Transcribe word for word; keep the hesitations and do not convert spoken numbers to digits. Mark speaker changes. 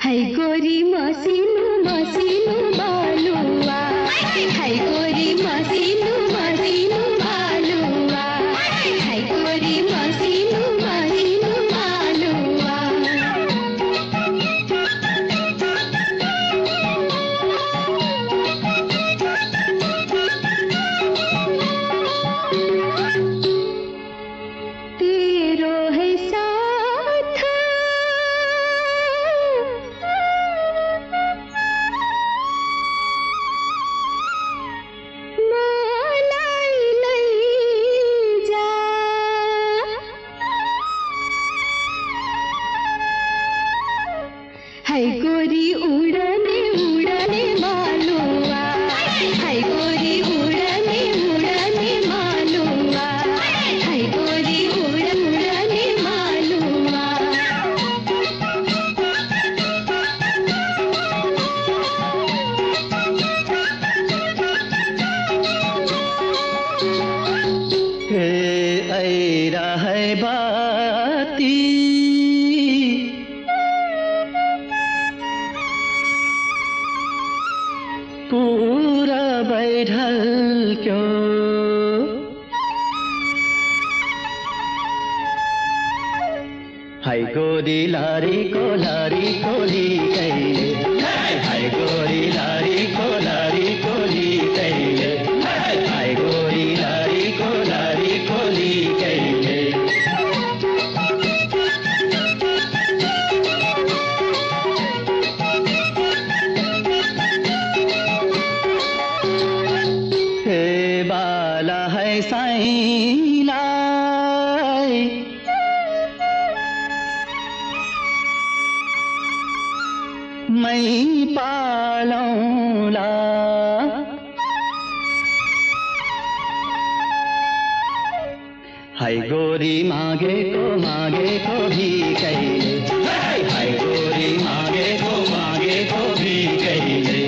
Speaker 1: हाय गोरी मसिनु मसिनु बालुवा, हाय गोरी मसिनु मसिनु बालुवा, हाय गोरी मसिनु मसिनु बालुवा। तेरो है साथ मलाई लैजा, हाय गोरी उडने उडने मालुवा, हाय गोरी उडने उडने मालुवा, हाय गोरी उड उडने मालुवा।
Speaker 2: हे ऐरा है बाती पूरा बैठल क्यों, हाय गोरी लारी को लारी कोली कैले, हाय गोरी लारी को लारी कोली कैले, हाय गोरी लारी को लारी कोली कैले। हे बाला है साईलाई मैं पालौला, हाय गोरी मागे को मागे को भी कैले, हाय गोरी मागे को मागे को भी कैले।